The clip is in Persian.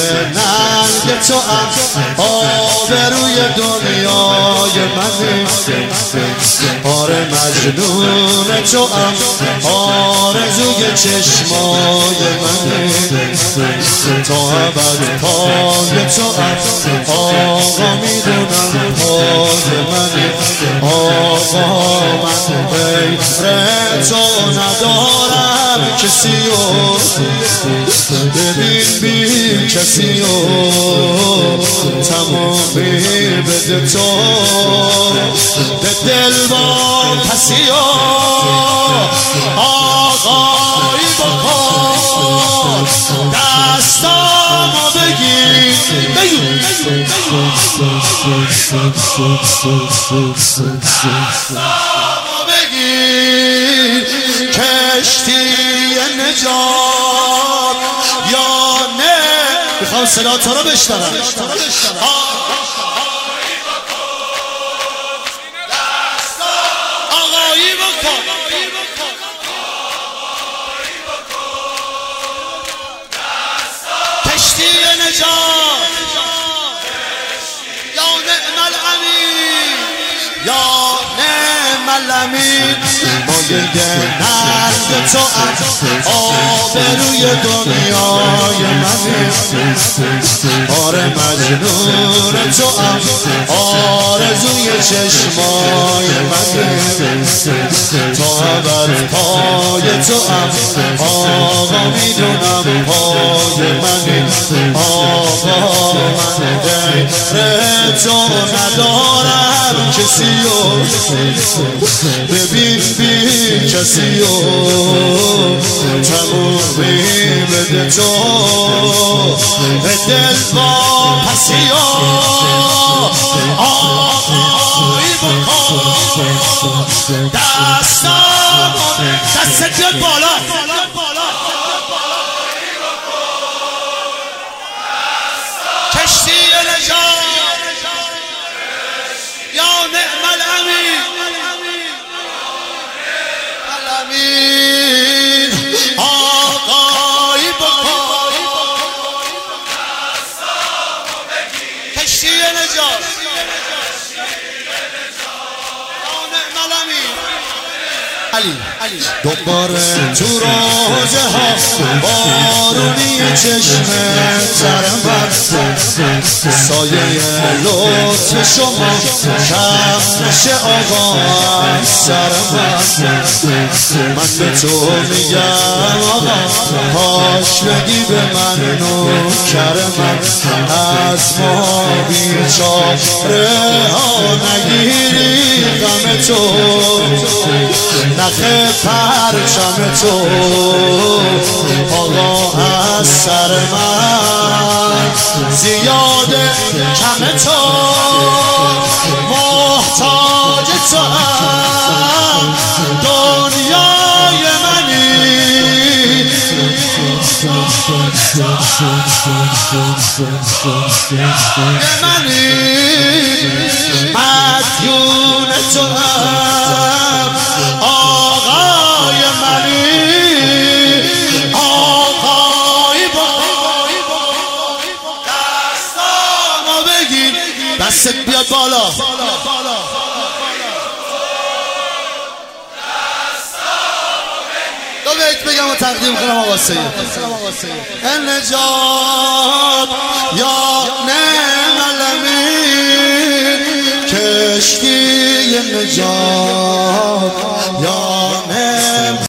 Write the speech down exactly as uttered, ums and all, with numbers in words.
ننگ تو ام آبروی دنیای منی آره مجنون تو ام آرزوی چشمای منی تا ابد پای تو ام آقا میدونم پای منی آقا من غیر تو ندارم کسی و ببین بی کسی و تمامی بده تو به دل با پسی و آقایی بکن دستامو بگیر بگیر دستامو بگیر کشتی نجات یا نه میخوام صدا تو رو بشنوم آقایی بکن کشتی نجات یا نعم الامین یا نعم الامین مایه نرد تو آبروی دنیای منی آره مجنون تو آرزوی چشمای منی تا ابد پای تو آقا میدونم پای منی آقا من غیر تو ندارم کسی و ببین بی کسی و تمومی بده تو به دل با پسی و آقایی بکن دستم دستت بیاد بالا کشتی نجات یا نعم الامین الامین آقایی بکن کشتی نجات یا نعم الامین علی دوباره تو روزه ها بارونی چشم ترم سایه لطف شما کم نشه آقا از سرم من به تو میگم آقا پاش بگی به من نوکر من از ما بیچاره ها نگیری غم تو نخ پرچم تو آقا از سر من زیاده کم تو محتاج تو هم دنیای منی منی مدیون تو هم آقای منی آقای با دستامو بگیر دستت بیاد بالا دو بیت بگم و تقدیم کنم آقا سید نجات یا نعم الامین کشتی نجات